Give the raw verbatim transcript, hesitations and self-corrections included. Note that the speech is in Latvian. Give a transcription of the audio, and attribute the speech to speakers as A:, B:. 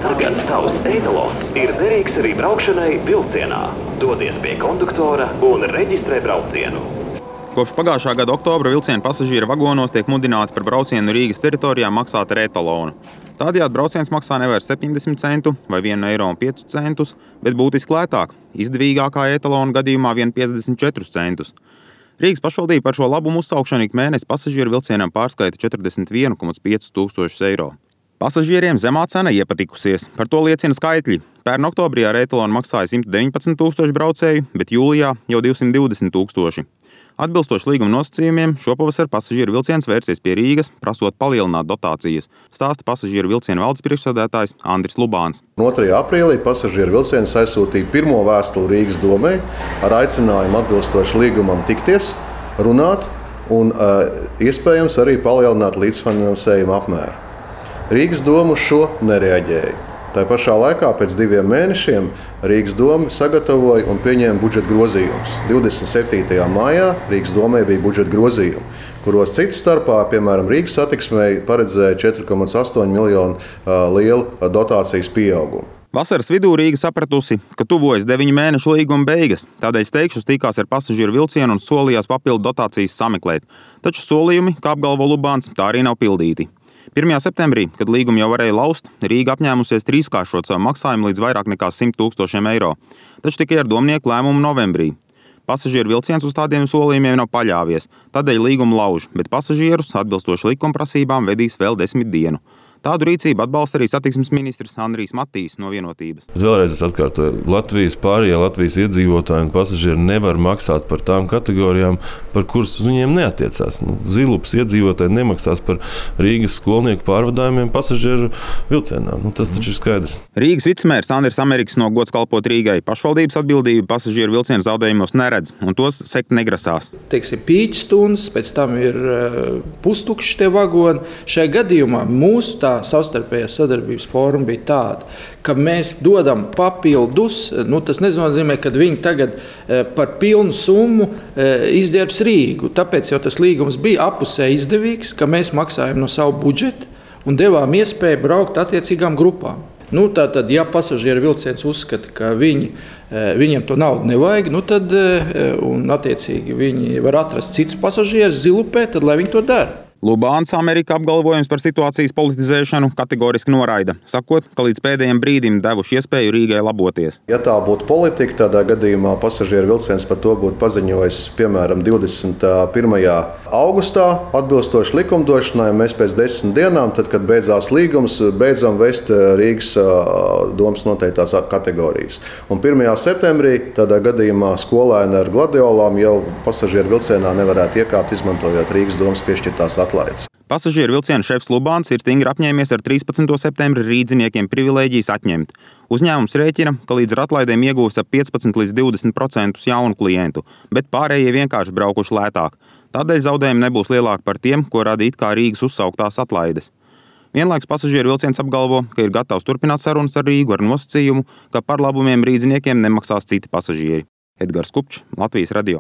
A: Tagad tavs etalons ir derīgs arī braukšanai vilcienā. Dodies pie konduktora un reģistrē braucienu.
B: Kopš pagājušā gada oktobra vilcienu pasažieru vagonos tiek mudināti par braucienu Rīgas teritorijā maksāt ar etalonu. Tādējādi brauciens maksā nevis septiņdesmit centu vai vienu eiro un piecus centus, bet būtiski lētāk, izdevīgākā etalona gadījumā vien piecdesmit četrus centus. Rīgas pašvaldība par šo labumu uzsaukšanu ik mēnesi pasažieru vilcienam pārskaita četrdesmit viens komats pieci tūkstošus eiro. Pasažieriem zemā cena iepatikusies, par to liecina skaitļi. Pērn oktobrī ar etalonu maksāja simt deviņpadsmit tūkstoši braucēju, bet jūlijā jau divsimt divdesmit tūkstoši. Atbilstoši līguma nosacījumiem, šopavasar pasažieru vilciens vērsies pie Rīgas, prasot palielināt dotācijas, stāsta pasažieru vilcienu valdes priekšsēdētājs Andris Lubāns.
C: otrajā aprīlī pasažieru vilciens aizsūtīja pirmo vēstuli Rīgas domei ar aicinājumu atbilstoši līgumam tikties, runāt un uh, iespējams arī palielināt līdzfinansējuma apmēru. Rīgas doma uz šo nereaģēja. Tā pašā laikā pēc diviem mēnešiem Rīgas doma sagatavoja un pieņēma budžeta grozījumus. divdesmit septītajā maijā Rīgas domai bija budžeta grozījumi, kuros citas starpā, piemēram, Rīgas satiksmei paredzēja četri komats astoņi miljonu uh, lielu dotācijas pieaugumu.
B: Vasaras vidū Rīga sapratusi, ka tuvojas deviņu mēnešu līguma beigas, tādēļ Steigšus tikās ar pasažieru vilcienu un solījās papildu dotācijas sameklēt. Taču solījumi, kā apgalvo Lubāns, tā arī nav pildīti. pirmajā septembrī, kad līgumu jau varēja laust, Rīga apņēmusies trīskāršot savu maksājumu līdz vairāk nekā simt tūkstošiem eiro, taču tikai ar domnieku lēmumu novembrī. Pasažieru vilciens uz tādiem solījumiem nav paļāvies, tādēļ līgumu lauž, bet pasažierus atbilstoši likumprasībām vedīs vēl desmit dienu. Tādu rīcību atbalsta arī satiksmes ministrs Andrijs Matīs no Vienotības.
D: Vēlreiz es atkārtoju, Latvijas pārējie Latvijas iedzīvotāji un pasažieri nevar maksāt par tām kategorijām, par kuras uz viņiem neatiecās. Nu, Zilupas iedzīvotāji nemaksās par Rīgas skolnieku pārvadājumiem pasažieru vilcienā. Nu, tas taču ir skaidrs.
B: Rīgas vicemērs Andris Amerikas no gods kalpot Rīgai pašvaldības atbildību pasažieru vilcienu zaudējumos neredz un tos sekt negrasās.
E: Teiksim, pīķi stundas, pēc tam ir uh, pustukši tie vagoni. Šajā gadījumā mūsu tā savstarpējā sadarbības forma bija tāda, ka mēs dodam papildus, nu, tas nenozīmē, ka viņi tagad e, par pilnu summu e, izģērbs Rīgu. Tāpēc jau tas līgums bija apusēji izdevīgs, ka mēs maksājam no savu budžetu un devām iespēju braukt attiecīgām grupām. Nu, tātad, ja pasažieru vilciens uzskata, ka viņi, e, viņiem to naudu nevajag, nu, tad, e, un attiecīgi viņi var atrast citus pasažierus Zilupē, tad lai viņi to dara.
B: Lubāns Amerika apgalvojums par situācijas politizēšanu kategoriski noraida, sakot, ka līdz pēdējiem brīdim devuši iespēju Rīgai laboties.
C: Ja tā būtu politika, tādā gadījumā pasažieru vilciens par to būtu paziņojis, piemēram, divdesmit pirmajā augustā, atbilstoši likumdošanai, mēs pēc desmit dienām, tad, kad beidzās līgums, beidzam vest Rīgas domas noteiktās kategorijas. Un pirmajā septembrī tādā gadījumā skolēni ar gladiolām jau pasažieru vilcienā nevarētu iekāpt, izmantojot Rīgas domas piešķirtās atlaides.
B: Pasažieru vilcienu šefs Lubāns ir stingri apņēmies ar trīspadsmito septembri rīdziniekiem privilēģijas atņemt. Uzņēmums rēķina, ka līdz ar atlaidēm iegūs ap piecpadsmit līdz divdesmit procentus jaunu klientu, bet pārējie vienkārši braukuši lētāk. Tādēļ zaudējumi nebūs lielāki par tiem, ko rada it kā Rīgas uzsauktās atlaides. Vienlaikus pasažieru vilciens apgalvo, ka ir gatavs turpināt sarunas ar Rīgu ar nosacījumu, ka par labumiem rīdziniekiem nemaksās citi pasažieri. Edgars Kupčs, Latvijas radio.